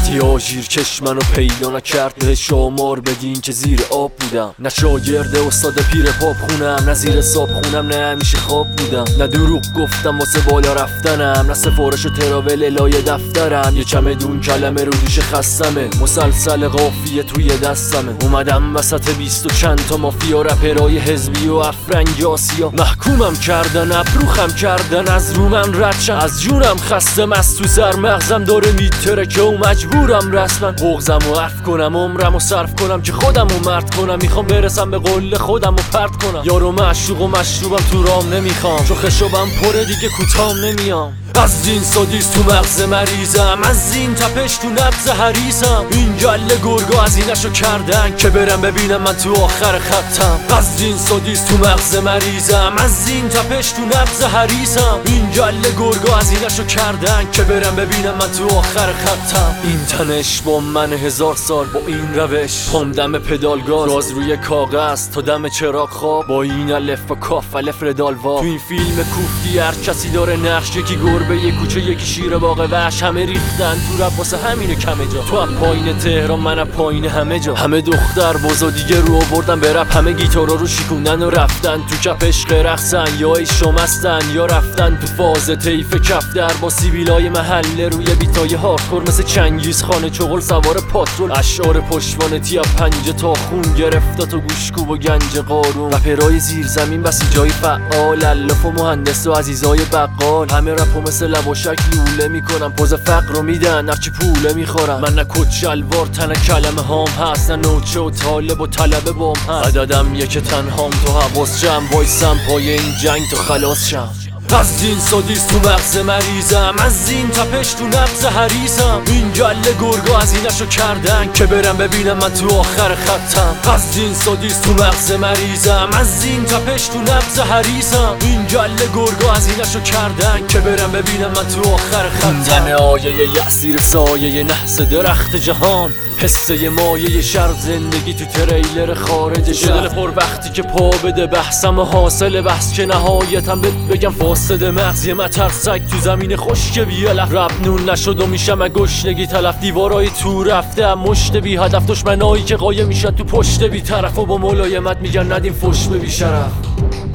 وقتی آژیر کش منو پیدا نکرد به شمار بدین که زیر آب بودم. نه شاگرد استاد پیر پاپ خونم، نه زیر ساب خونم، نه همیشه خواب بودم. نه دروغ گفتم واسه بالا رفتنم، نه سفارش و تراول لای دفترم. یه چمدون کلمه رو دوش خستمه، مسلسل قافیه توی دستمه. اومدم وسط 20 و چند تا مافیا، رپرای حزبی و افرنگ آسیا. محکومم کردن، ابروخم کردن، از رومن ردشن، از جونم خسته مست تو سر مغزم داره میترکه و مجبورم رسما بغزم و عفو کنم، عمرم و صرف کنم که خودم و مرد کنم. میخوام برسم به قول خودم و پرت کنم. یارو معشوق و مشروبم تو رام نمیخوام، چون خشبم پره دیگه کوتام نمیام. از این سادیس تو مغز مریضم، از این تپش تو نبض حریصم. این گله گرگا از اینشو کردن که برم ببینم من تو آخر خطم. از این سادیس تو مغز مریضم، از این تپش تو نبض حریصم. این گله گرگا از اینشو کردن که برم ببینم من تو آخر خطم. این تنش با من 1000 سال، با این روش پام دم پدال گاز، راز روی کاغذ تا دم چراغ خواب. با این الف و کاف الف ردالوا، تو این فیلم کوفتی هر کسی داره نقش. یکی گربه یه کوچه، یکی شیر باغ وحش. همه ریختن تو رپ واسه همینه کمه جا. تو هم پایین تهران، منم پایین همه جا. همه دختر بازا دیگه رو آوردن به رپ، همه گیتارا رو شیکوندن و رفتن تو کپ عشق رقصن. یا شمستن یا رفتن تو فاز طیف کفتر با سیبیلای محله روی بیتای هاردکور مثل چنگیز خانه چغل سوار پاترول. اشعار پشتوانتی از پنجه تا خون گرفته تو گوشکوب و گنج قارون. رپرای زیر زمین بسی جای فعال، الاف و مهندس و عزیزای بقال. همه رپو مثل لواشک لوله میکنم، پوز فقر رو میدن هرچی پوله میخورم. من نه کت شلوار تنه کلمه هام هست، نه نوچه و طالب و طلبه بام هست. عددم یک تنهام تو حواس جمع، وایسم پای این جنگ تو خلاص شم. از این سادیس تو مغز مریضم، از این تپش تو نبض حریصم. این گله گرگا از اینشو کردن که برم ببینم من تو آخر خطم. از این سادیس تو مغز مریضم، از این تپش تو نبض حریصم. این گله گرگا از اینشو کردن که برم ببینم من تو آخر خطم. زن آیه یأسیر سایه نحس درخت جهان، حسه مایه شر زندگی تو تریلر خارج شهر. دل پر وقتی که پا بده بحثم و حاصل بحث که نهایتم بگم فاسد مغزی مترسک تو زمین خشک بیالف. رب نون نشد و میشم گشنگی تلف، دیوارای تو رفته مشت بی هدف. دشمنایی که قایم میشن تو پشت بی طرف و با ملایمت میگن ندیم فش به بی شرف.